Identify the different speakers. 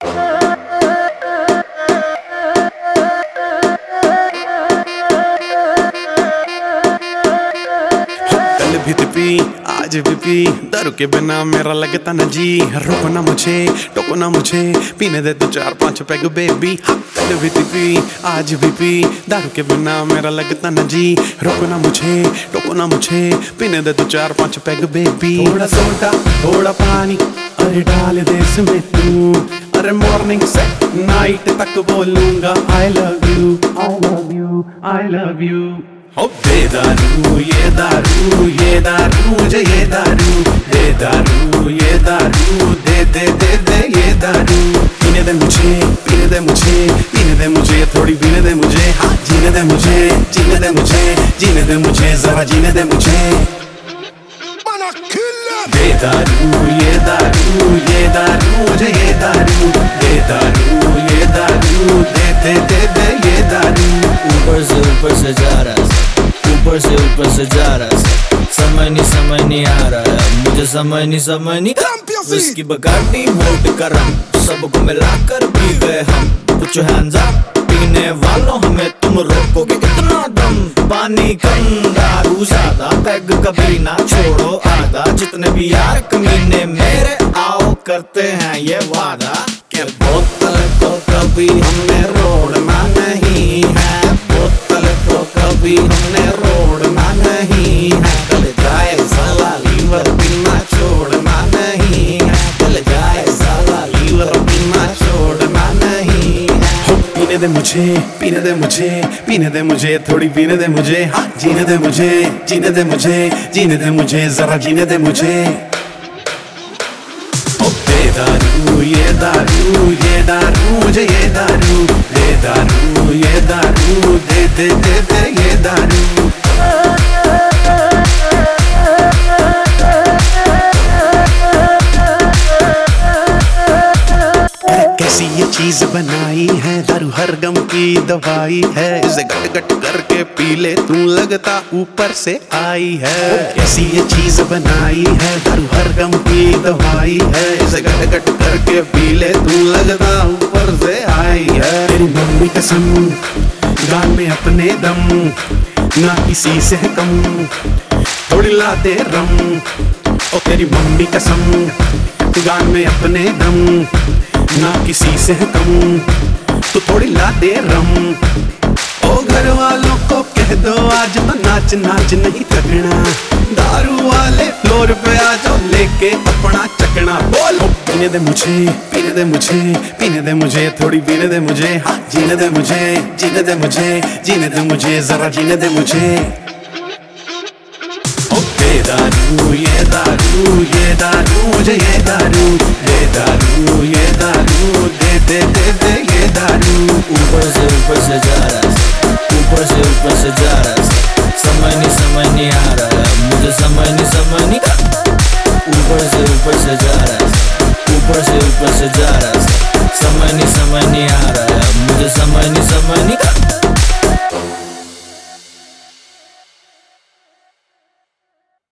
Speaker 1: कल भी पी आज भी पी, दारू के बिना मेरा लगता न जी। रोको ना मुझे टोको ना मुझे, पीने दे तू 4-5 पैग बेबी। कल भी पी आज भी पी, दारू के बिना मेरा लगता न जी। रोको ना मुझे टोको ना मुझे, पीने दे तू 4-5 पैग बेबी। थोड़ा सोडा थोड़ा पानी, अरे डाल दे इसमें तू, अरे मॉर्निंग से नाइट तक बोलूंगा I love you I love you I love you. हो दे दारू ये दारू ये दारू मुझे ये दारू, दे दारू ये दारू, दे दे दे दे ये दारू। पीने दे मुझे पीने दे मुझे पीने दे मुझे, थोड़ी पीने दे मुझे, हाँ जीने दे मुझे जीने दे मुझे जीने दे मुझे, जरा जीने दे मुझे। दे दारू ये दारू ये दारू मुझे ये दारू, दे दारू ये दारू, दे दे दे दे ये दारू।
Speaker 2: ऊपर से जा रहा है, ऊपर से जा रहा है, समझ नहीं आ रहा है मुझे, समझ नहीं उसकी बगाड़ी वोट करम, सबको मिलाकर पी गए हम। Put your hands up, पीने वालों हमें तुम रोकोगे इतना दम। पानी कम दारू ज्यादा, पैग कभी ना छोड़ो आधा। जितने भी यार कमीने मेरे आओ करते हैं ये वादा, कि बोतल को कभी हमने रोड़ना नहीं है, बोतल को कभी हमने रोड़ना नहीं है। चल जाए साला लीवर पीना छोड़ना नहीं है, चल जाए साला लीवर पीना छोड़ना नहीं है।
Speaker 1: पीने दे मुझे पीने दे मुझे पीने दे मुझे, थोड़ी पीने दे मुझे, हाँ जीने दे मुझे जीने दे मुझे जीने दे मुझे, जरा जीने दे मुझे। दे दारू ये दारू ये दारू मुझे ये दारू, दे दारू ये दारू, दे दे दे दे ये दारू। कैसी ये चीज बनाई है, दारू हर गम की दवाई है। इसे गट गट करके पी ले तू, लगता ऊपर से आई है। कैसी ये चीज बनाई है, दारू हर गम की दवाई है। इसे गट गट करके पी ले तू, लगता ऊपर से आई है। तेरी मम्मी कसम गान में अपने दम, ना किसी से कम, थोड़ी ला दे रम। ओ तेरी मम्मी कसम गान में अपने दम, ना किसी से कम, तो थोड़ी ला दे रम। ओ घर वालों को कह दो आज तो नाच नाच नहीं थकना, दारू वाले फ्लोर पे आ जाओ लेके अपना चकना। बोलो पीने दे मुझे पीने दे मुझे पीने दे मुझे, थोड़ी पीने दे मुझे, हाँ जीने दे मुझे जीने दे मुझे जीने दे मुझे, जरा जीने दे मुझे। दे दारू ये दारू ये दारू मुझे ये दारू, दे दारू ये दारू, दे दे दे दे ये दारू।
Speaker 2: ऊपर से जा रहा है, ऊपर से जा रहा है, समझ नहीं आ रहा है मुझे, समझ नहीं ऊपर से जा रहा है, ऊपर से जा रहा है, समझ नहीं आ रहा है मुझे, समझ नहीं